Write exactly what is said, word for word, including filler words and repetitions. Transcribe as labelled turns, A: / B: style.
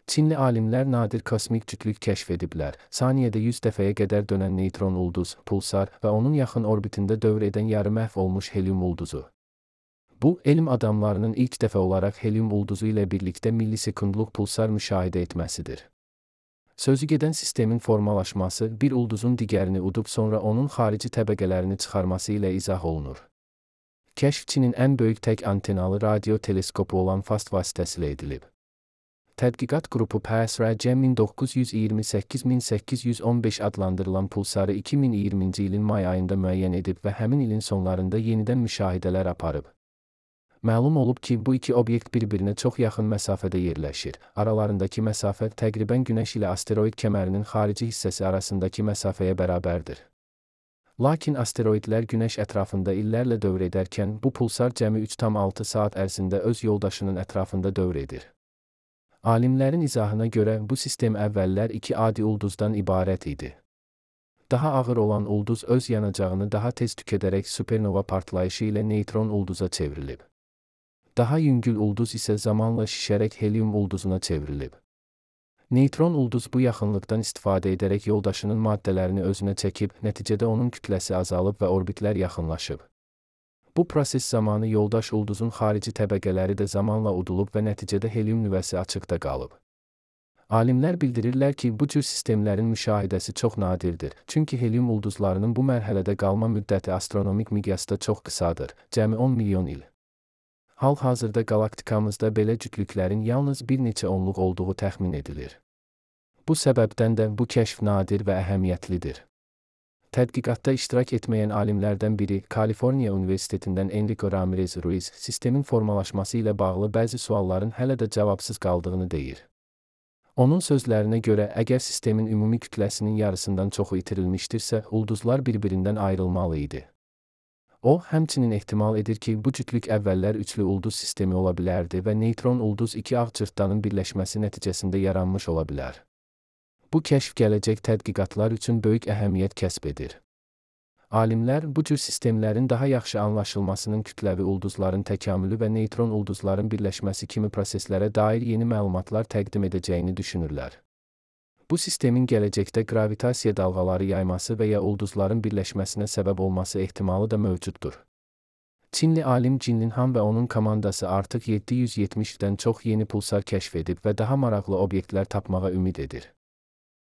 A: Çinli alimlər nadir kosmik cütlük kəşf ediblər. Saniyədə yüz dəfəyə qədər dönən neytron ulduz, pulsar və onun yaxın orbitində dövr edən yarı məhv olmuş helium ulduzu. Bu, elm adamlarının ilk dəfə olaraq helium ulduzu ilə birlikdə millisekundluq pulsar müşahidə etməsidir. Sözügedən sistemin formalaşması bir ulduzun digərini udub sonra onun xarici təbəqələrini çıxarması ilə izah olunur. Kəşf Çinin ən böyük tək antenalı radio teleskopu olan FAST vasitəsilə edilib. Tədqiqat qrupu P S R C min doqquz yüz iyirmi səkkiz min səkkiz yüz on beş adlandırılan pulsarı iki min iyirminci ilin may ayında müəyyən edib və həmin ilin sonlarında yenidən müşahidələr aparıb. Məlum olub ki, bu iki obyekt bir-birinə çox yaxın məsafədə yerləşir. Aralarındakı məsafə təqribən Günəş ilə asteroid kəmərinin xarici hissəsi arasındakı məsafəyə bərabərdir. Lakin asteroidlər Günəş ətrafında illərlə dövr edərkən, bu pulsar cəmi üç tam altı saat ərzində öz yoldaşının ətrafında dövr edir. Alimlərin izahına görə, bu sistem əvvəllər iki adi ulduzdan ibarət idi. Daha ağır olan ulduz öz yanacağını daha tez tükədərək supernova partlayışı ilə neytron ulduza çevrilib. Daha yüngül ulduz isə zamanla şişərək helium ulduzuna çevrilib. Neytron ulduz bu yaxınlıqdan istifadə edərək yoldaşının maddələrini özünə çəkib, nəticədə onun kütləsi azalıb və orbitlər yaxınlaşıb. Bu proses zamanı yoldaş ulduzun xarici təbəqələri də zamanla udulub və nəticədə helium nüvəsi açıqda qalıb. Alimlər bildirirlər ki, bu cür sistemlərin müşahidəsi çox nadirdir, çünki helium ulduzlarının bu mərhələdə qalma müddəti astronomik miqyasda çox qısadır, cəmi on milyon il. Hal-hazırda qalaktikamızda belə cütlüklərin yalnız bir neçə onluq olduğu təxmin edilir. Bu səbəbdən də bu kəşf nadir və əhəmiyyətlidir. Tədqiqatda iştirak etməyən alimlərdən biri, Kaliforniya Universitetindən Enrico Ramirez Ruiz, sistemin formalaşması ilə bağlı bəzi sualların hələ də cavabsız qaldığını deyir. Onun sözlərinə görə, əgər sistemin ümumi kütləsinin yarısından çoxu itirilmişdirsə, ulduzlar bir-birindən ayrılmalı idi. O, həmçinin ehtimal edir ki, bu cütlük əvvəllər üçlü ulduz sistemi ola bilərdi və neytron ulduz iki ağ cırtdanın birləşməsi nəticəsində yaranmış ola bilər. Bu kəşf gələcək tədqiqatlar üçün böyük əhəmiyyət kəsb edir. Alimlər bu cür sistemlərin daha yaxşı anlaşılmasının kütləvi ulduzların təkamülü və neytron ulduzların birləşməsi kimi proseslərə dair yeni məlumatlar təqdim edəcəyini düşünürlər. Bu sistemin gələcəkdə gravitasiya dalğaları yayması və ya ulduzların birləşməsinə səbəb olması ehtimalı da mövcuddur. Çinli alim Jin Linhan və onun komandası artıq yeddi yüz yetmişdən çox yeni pulsar kəşf edib və daha maraqlı obyektlər tapmağa ümid edir.